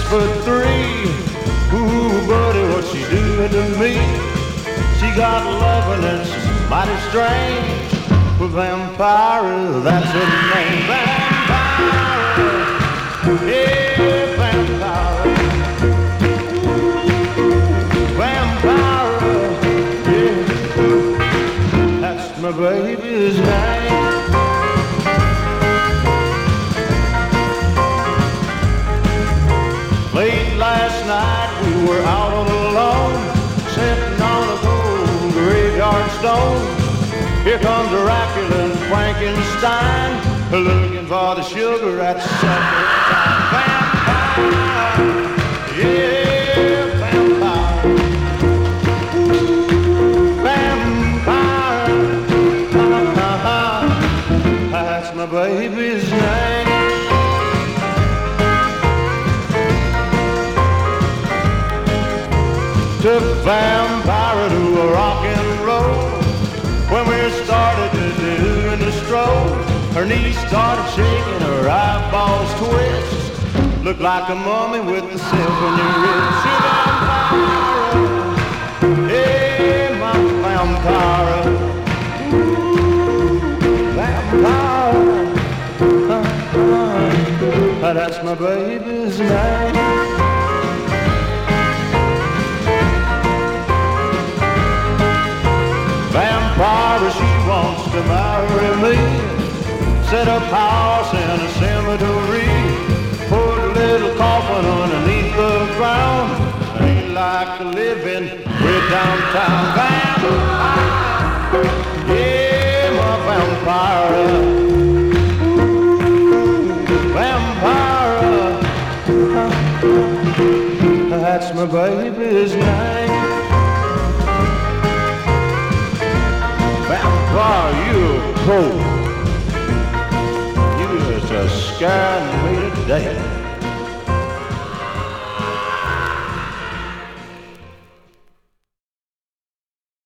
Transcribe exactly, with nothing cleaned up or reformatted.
foot three. Ooh, buddy, what's she doing to me? She got loving and she's mighty strange. Well, Vampira, that's her name. Vampira, yeah, Vampira. Vampira, yeah, that's my baby's name. Late last night we were out on the lawn, sitting on a cold graveyard stone. Here comes Dracula and Frankenstein, looking for the sugar at supper time. Vampire, yeah, vampire. Vampire, that's my baby's name. Took Vampira to a rock and roll. When we started to do the stroll, her knees started shaking, her eyeballs twitched. Looked like a mummy with the symphony wrist. Vampira, hey, my Vampira. Ooh, Vampira, that's my baby's name. Vampira, she wants to marry me. Set up house in a cemetery. Put a little coffin underneath the ground. Ain't like living way downtown. Vampire, yeah, my Vampira. Ooh, Vampira, that's my baby's name. Vampire, you cold. You just a scaring me to death.